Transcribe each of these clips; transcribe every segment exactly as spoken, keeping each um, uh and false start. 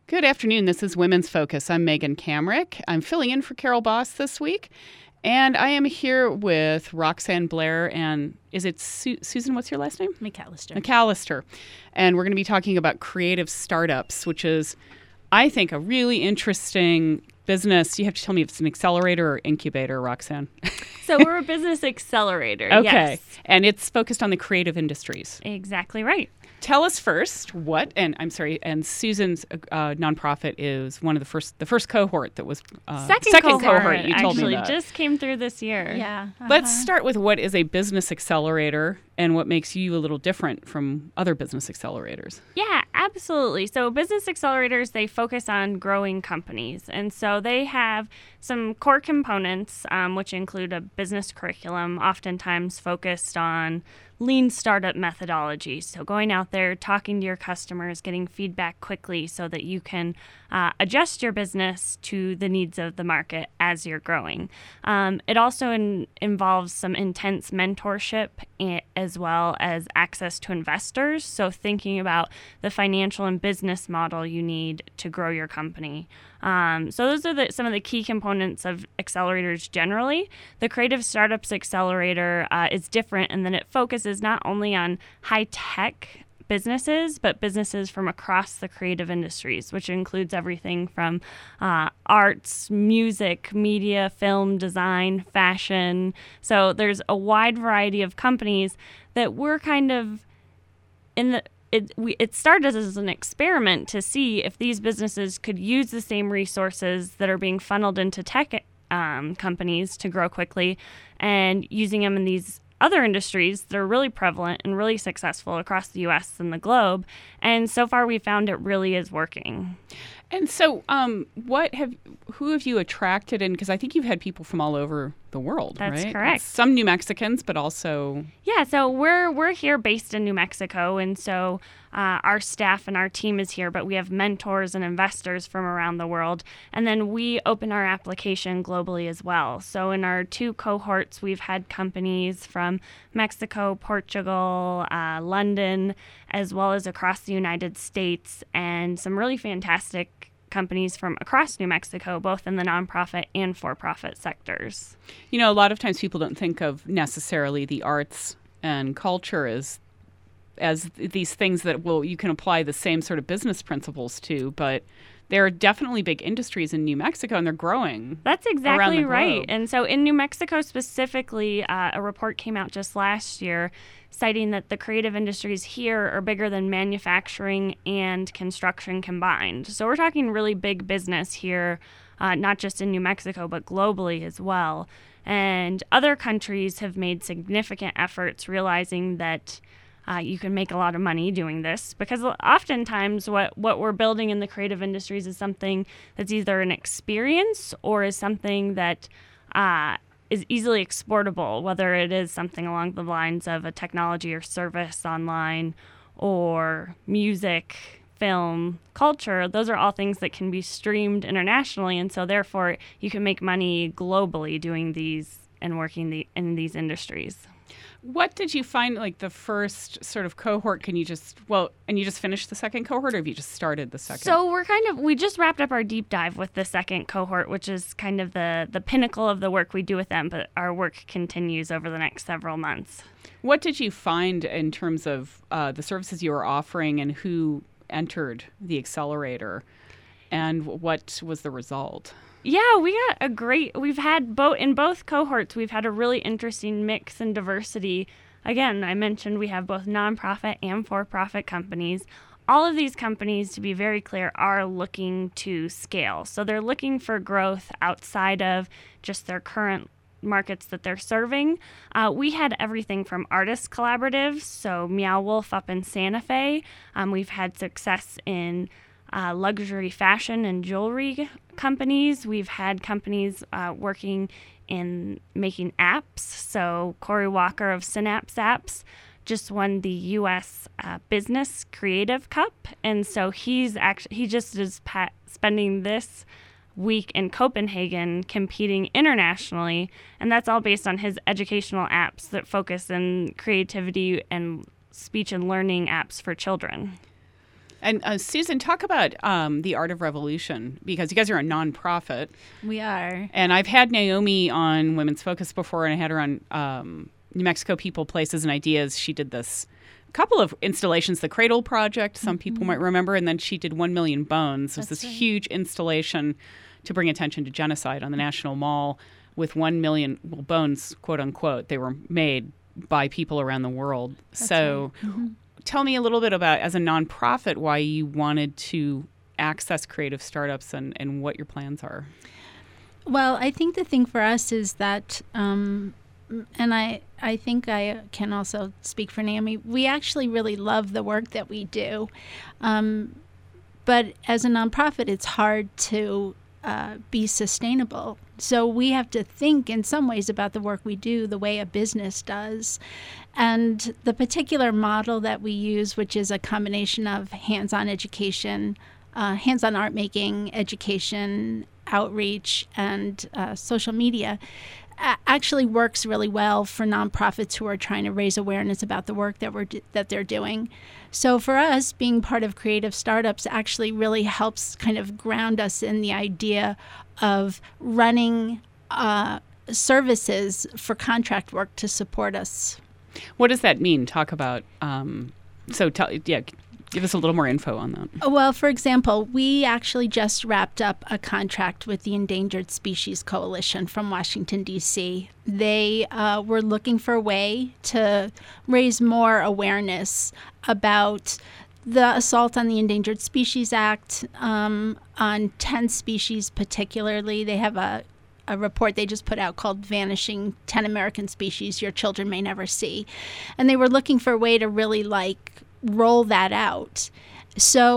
Good afternoon. This is Women's Focus. I'm Megan Kamrick. I'm filling in for Carol Boss this week, and I am here with Roxanne Blair and is it Su- Susan? What's your last name? McAllister. McAllister. And we're going to be talking about creative startups, which is, I think, a really interesting business. You have to tell me if it's an accelerator or incubator, Roxanne. So we're a business accelerator. Okay. Yes. And it's focused on the creative industries. Exactly right. Tell us first what, and I'm sorry, and Susan's uh, nonprofit is one of the first, the first cohort that was uh, second, second cohort, cohort. You told actually me that. just came through this year. Yeah. Uh-huh. Let's start with what is a business accelerator and what makes you a little different from other business accelerators. Yeah, absolutely. So business accelerators, they focus on growing companies. And so they have some core components, um, which include a business curriculum, oftentimes focused on lean startup methodology. So going out there, talking to your customers, getting feedback quickly so that you can uh, adjust your business to the needs of the market as you're growing. Um, it also in, involves some intense mentorship and, as well as access to investors. So thinking about the financial and business model you need to grow your company. Um, so those are the, some of the key components of accelerators generally. The Creative Startups Accelerator uh, is different in that it focuses not only on high-tech businesses, but businesses from across the creative industries, which includes everything from uh, arts, music, media, film, design, fashion. So there's a wide variety of companies that we're kind of in the It, we, it started as an experiment to see if these businesses could use the same resources that are being funneled into tech um, companies to grow quickly and using them in these other industries that are really prevalent and really successful across the U S and the globe. And so far, we found it really is working. And so, um, what have who have you attracted in? Because I think you've had people from all over the world, That's right? correct. Some New Mexicans, but also Yeah, so we're we're here based in New Mexico, and so uh, our staff and our team is here, but we have mentors and investors from around the world, and then we open our application globally as well. So in our two cohorts, we've had companies from Mexico, Portugal, uh, London, as well as across the United States, and some really fantastic companies from across New Mexico, both in the nonprofit and for-profit sectors. You know, a lot of times people don't think of necessarily the arts and culture as as these things that will you can apply the same sort of business principles to, but there are definitely big industries in New Mexico, and they're growing. That's exactly around the right. globe. And so in New Mexico specifically, uh, a report came out just last year citing that the creative industries here are bigger than manufacturing and construction combined. So we're talking really big business here, uh, not just in New Mexico, but globally as well. And other countries have made significant efforts realizing that Uh, you can make a lot of money doing this because oftentimes what, what we're building in the creative industries is something that's either an experience or is something that uh, is easily exportable, whether it is something along the lines of a technology or service online or music, film, culture. Those are all things that can be streamed internationally, and so therefore you can make money globally doing these and working the, in these industries. What did you find, like the first sort of cohort? Can you just, well, and you just finished the second cohort, or have you just started the second? So we're kind of, we just wrapped up our deep dive with the second cohort, which is kind of the, the pinnacle of the work we do with them, but our work continues over the next several months. What did you find in terms of uh, the services you were offering and who entered the accelerator, and what was the result? Yeah, we got a great, we've had both, in both cohorts, we've had a really interesting mix and diversity. Again, I mentioned we have both nonprofit and for-profit companies. All of these companies, to be very clear, are looking to scale. So they're looking for growth outside of just their current markets that they're serving. Uh, we had everything from artist collaboratives, so Meow Wolf up in Santa Fe. Um, we've had success in Uh, luxury fashion and jewelry companies. We've had companies uh, working in making apps. So Corey Walker of Synapse Apps just won the U S uh, Business Creative Cup, and so he's actually he just is pa- spending this week in Copenhagen competing internationally, and that's all based on his educational apps that focus on creativity and speech and learning apps for children. And uh, Susan, talk about um, the Art of Revolution, because you guys are a nonprofit. We are. And I've had Naomi on Women's Focus before, and I had her on um, New Mexico People, Places, and Ideas. She did this couple of installations, the Cradle Project, some mm-hmm. people might remember, and then she did One Million Bones. It was That's this right. huge installation to bring attention to genocide on the National Mall with one million well, bones, quote unquote. They were made by people around the world. That's so right. mm-hmm. tell me a little bit about, as a nonprofit, why you wanted to access creative startups and, and what your plans are. Well, I think the thing for us is that, um, and I, I think I can also speak for Naomi, we actually really love the work that we do. Um, but as a nonprofit, it's hard to uh, be sustainable. So we have to think in some ways about the work we do the way a business does. And the particular model that we use, which is a combination of hands-on education, uh, hands-on art making, education, outreach, and uh, social media, a- actually works really well for nonprofits who are trying to raise awareness about the work that we're do- that they're doing. So for us, being part of Creative Startups actually really helps kind of ground us in the idea of running uh, services for contract work to support us. What does that mean? Talk about, um, so tell, yeah, give us a little more info on that. Well, for example, we actually just wrapped up a contract with the Endangered Species Coalition from Washington, D C. They uh, were looking for a way to raise more awareness about the assault on the Endangered Species Act, um, on ten species particularly. They have a a report they just put out called Vanishing ten American Species Your Children May Never See. And they were looking for a way to really like roll that out. So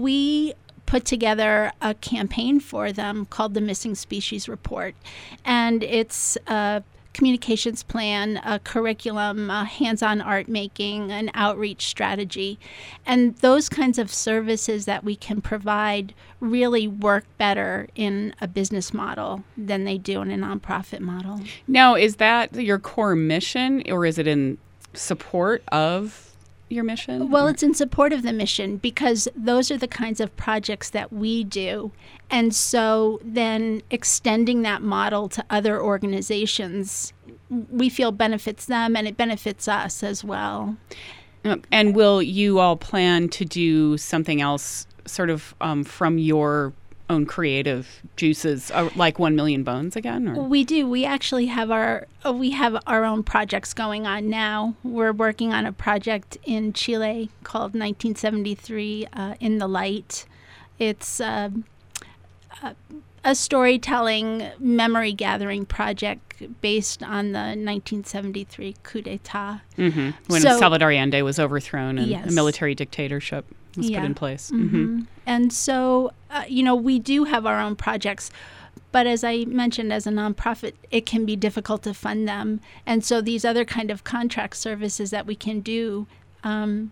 we put together a campaign for them called the Missing Species Report. And it's a communications plan, a curriculum, a hands-on art making, an outreach strategy. And those kinds of services that we can provide really work better in a business model than they do in a nonprofit model. Now, is that your core mission, or is it in support of your mission? Well, or? It's in support of the mission, because those are the kinds of projects that we do. And so then extending that model to other organizations, we feel benefits them and it benefits us as well. And will you all plan to do something else sort of um, from your own creative juices, uh, like One Million Bones again? Or? We do. We actually have our we have our own projects going on now. We're working on a project in Chile called nineteen seventy-three uh, in the Light. It's uh, a, a storytelling, memory gathering project based on the nineteen seventy-three coup d'etat. Mm-hmm. When so, Salvador Allende was overthrown and yes. a military dictatorship was yeah. put in place. Mm-hmm. Mm-hmm. And so, uh, you know, we do have our own projects. But as I mentioned, as a nonprofit, it can be difficult to fund them. And so these other kind of contract services that we can do um,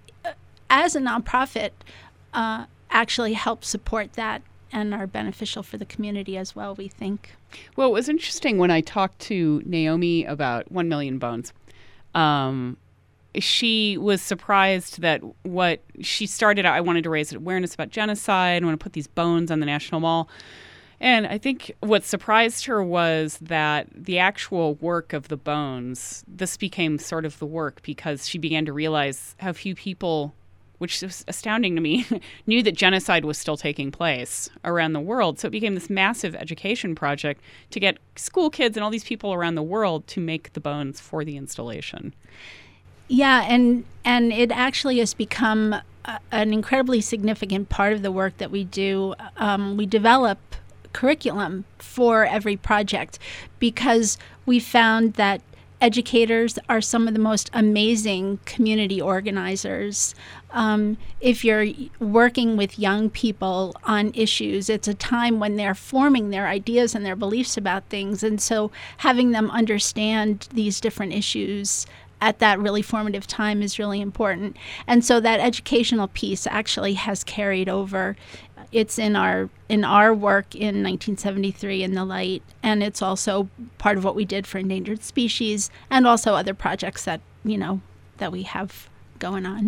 as a nonprofit uh, actually help support that and are beneficial for the community as well, we think. Well, it was interesting when I talked to Naomi about One Million Bones. Um, she was surprised that what she started out, I wanted to raise awareness about genocide, I want to put these bones on the National Mall. And I think what surprised her was that the actual work of the bones, this became sort of the work, because she began to realize how few people, which is astounding to me, knew that genocide was still taking place around the world. So it became this massive education project to get school kids and all these people around the world to make the bones for the installation. Yeah, and and it actually has become a, an incredibly significant part of the work that we do. Um, we develop curriculum for every project because we found that educators are some of the most amazing community organizers. Um, if you're working with young people on issues, it's a time when they're forming their ideas and their beliefs about things. And so having them understand these different issues at that really formative time is really important. And so that educational piece actually has carried over. It's in our in our work in nineteen seventy-three in the Light, and it's also part of what we did for endangered species and also other projects that, you know, that we have going on.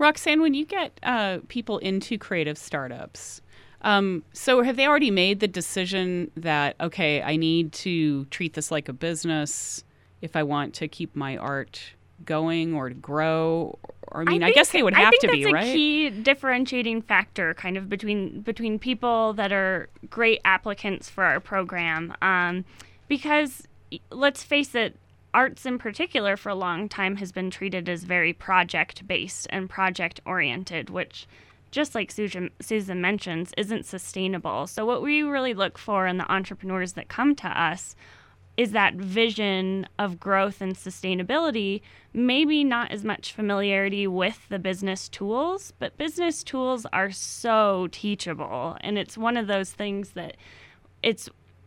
Roxanne, when you get uh, people into creative startups, um, so have they already made the decision that, okay, I need to treat this like a business if I want to keep my art going or to grow? Or, I mean, I, think, I guess they would have I think to that's be, a right? key differentiating factor kind of between between people that are great applicants for our program. Um, because let's face it, arts in particular for a long time has been treated as very project-based and project-oriented, which, just like Susan, Susan mentions, isn't sustainable. So what we really look for in the entrepreneurs that come to us is that vision of growth and sustainability, maybe not as much familiarity with the business tools, but business tools are so teachable. And it's one of those things that it's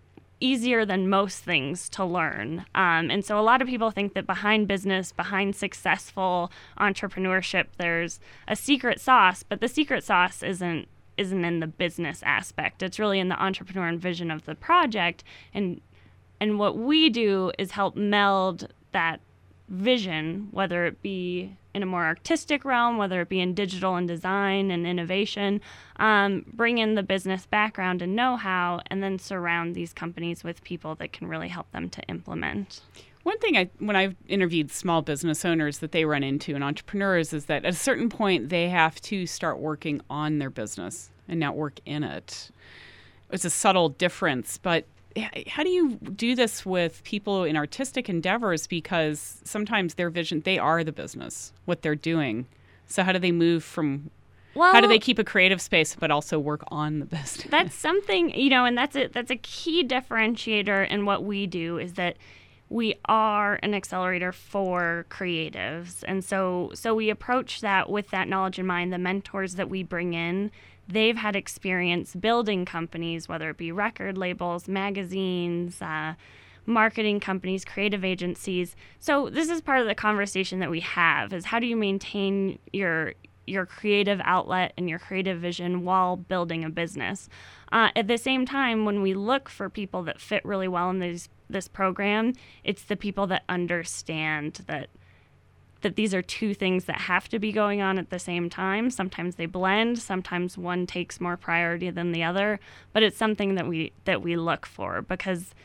easier than most things to learn. Um, and so a lot of people think that behind business, behind successful entrepreneurship, there's a secret sauce, but the secret sauce isn't isn't in the business aspect. It's really in the entrepreneur and vision of the project. And and what we do is help meld that vision, whether it be in a more artistic realm, whether it be in digital and design and innovation, um, bring in the business background and know-how, and then surround these companies with people that can really help them to implement. One thing I, when I've interviewed small business owners that they run into and entrepreneurs is that at a certain point they have to start working on their business and not work in it. It's a subtle difference, but how do you do this with people in artistic endeavors? Because sometimes their vision, they are the business, what they're doing. So how do they move from, well, how do they keep a creative space but also work on the business? That's something, you know, and that's a, that's a key differentiator in what we do, is that we are an accelerator for creatives. And so so we approach that with that knowledge in mind. The mentors that we bring in, they've had experience building companies, whether it be record labels, magazines, uh, marketing companies, creative agencies. So this is part of the conversation that we have, is how do you maintain your your creative outlet and your creative vision while building a business? Uh, at the same time, when we look for people that fit really well in these, this program, it's the people that understand that that these are two things that have to be going on at the same time. Sometimes they blend, sometimes one takes more priority than the other, but it's something that we that we look for, because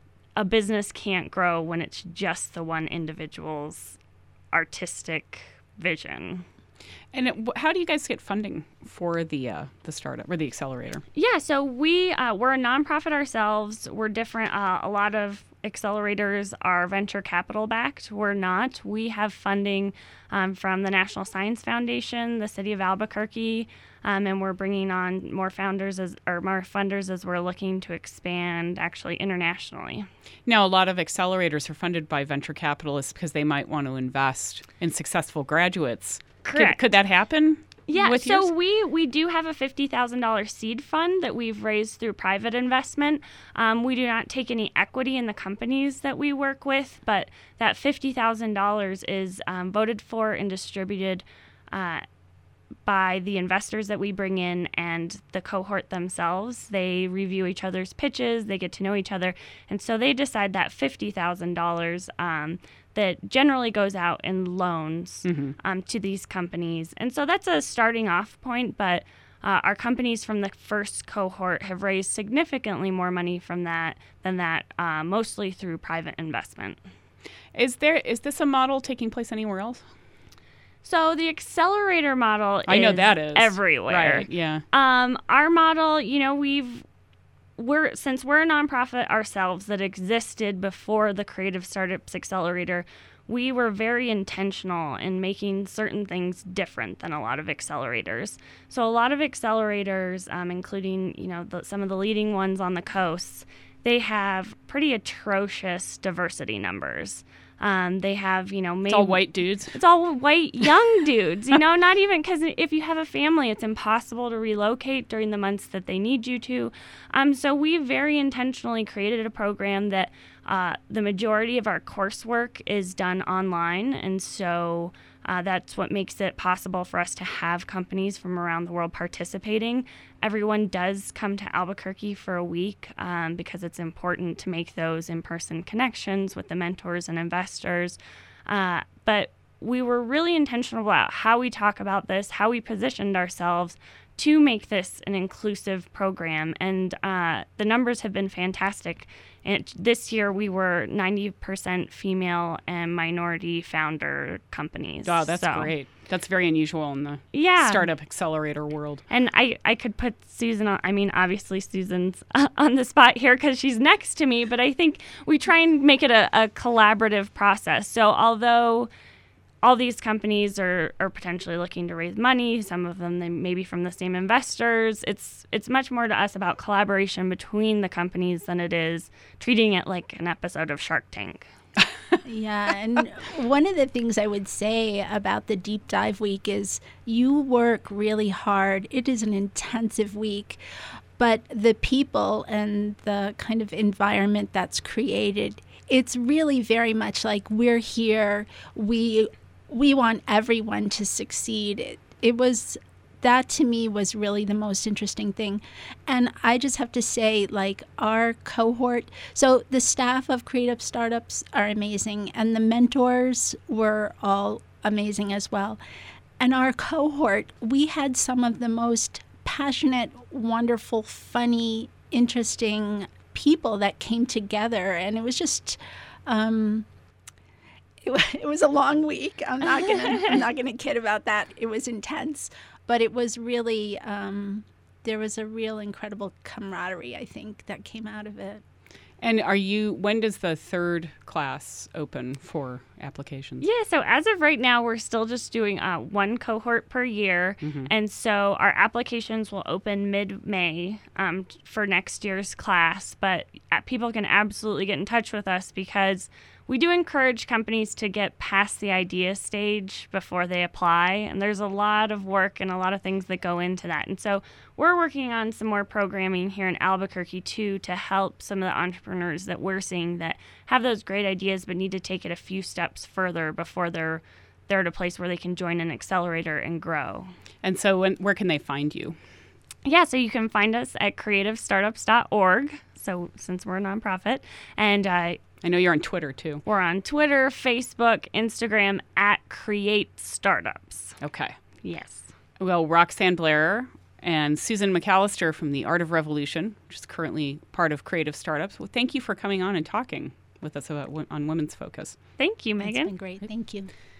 a business can't grow when it's just the one individual's artistic vision. And it, how do you guys get funding for the uh, the startup or the accelerator? Yeah, so we uh, we're a nonprofit ourselves. We're different. Uh, a lot of accelerators are venture capital backed. We're not. We have funding um, from the National Science Foundation, the City of Albuquerque, um, and we're bringing on more founders as or more funders as we're looking to expand actually internationally. Now, a lot of accelerators are funded by venture capitalists because they might want to invest in successful graduates. Correct. Could, could that happen? Yeah, with so yours? we, we do have a fifty thousand dollars seed fund that we've raised through private investment. Um, we do not take any equity in the companies that we work with, but that fifty thousand dollars is um, voted for and distributed uh, by the investors that we bring in and the cohort themselves. They review each other's pitches, they get to know each other, and so they decide that fifty thousand dollars um, that generally goes out in loans mm-hmm. um, to these companies. And so that's a starting off point, but uh, our companies from the first cohort have raised significantly more money from that than that, uh, mostly through private investment. Is there is this a model taking place anywhere else? So the accelerator model I is know that is everywhere. Right, yeah. Um, our model, you know, we've We're since we're a nonprofit ourselves that existed before the Creative Startups Accelerator, we were very intentional in making certain things different than a lot of accelerators. So a lot of accelerators, um, including you know the, some of the leading ones on the coasts, they have pretty atrocious diversity numbers. Um, they have, you know, maybe it's all white dudes. It's all white young dudes, you know, not even because if you have a family, it's impossible to relocate during the months that they need you to. Um, so we very intentionally created a program that uh, the majority of our coursework is done online. And so uh, that's what makes it possible for us to have companies from around the world participating. Everyone does come to Albuquerque for a week um, because it's important to make those in-person connections with the mentors and investors. Uh, but we were really intentional about how we talk about this, how we positioned ourselves to make this an inclusive program. And uh, the numbers have been fantastic. And this year we were ninety percent female and minority founder companies. Oh, that's so, great. That's very unusual in the yeah. startup accelerator world. And I, I could put Susan on, I mean, obviously Susan's on the spot here because she's next to me, but I think we try and make it a, a collaborative process. So although all these companies are, are potentially looking to raise money, some of them they may be from the same investors, it's it's much more to us about collaboration between the companies than it is treating it like an episode of Shark Tank. Yeah, and one of the things I would say about the Deep Dive Week is you work really hard. It is an intensive week, but the people and the kind of environment that's created, it's really very much like we're here. We we want everyone to succeed. It, it was that to me was really the most interesting thing. And I just have to say, like, our cohort, so the staff of Creative Startups are amazing, and the mentors were all amazing as well. And our cohort, we had some of the most passionate, wonderful, funny, interesting people that came together. And it was just, um, it, it was a long week. I'm not gonna, I'm not gonna kid about that. It was intense. But it was really, um, there was a real incredible camaraderie, I think, that came out of it. And are you, when does the third class open for applications? Yeah, so as of right now, we're still just doing uh, one cohort per year. Mm-hmm. And so our applications will open mid-May um, for next year's class. But uh, people can absolutely get in touch with us because we do encourage companies to get past the idea stage before they apply, and there's a lot of work and a lot of things that go into that. And so we're working on some more programming here in Albuquerque, too, to help some of the entrepreneurs that we're seeing that have those great ideas but need to take it a few steps further before they're, they're at a place where they can join an accelerator and grow. And so when, where can they find you? Yeah, so you can find us at creative startups dot org, so since we're a nonprofit, and uh, I know you're on Twitter, too. We're on Twitter, Facebook, Instagram, at Create Startups. Okay. Yes. Well, Roxanne Blair and Susan McAllister from The Art of Revolution, which is currently part of Creative Startups. Well, thank you for coming on and talking with us about on Women's Focus. Thank you, Megan. It's been great. Thank you.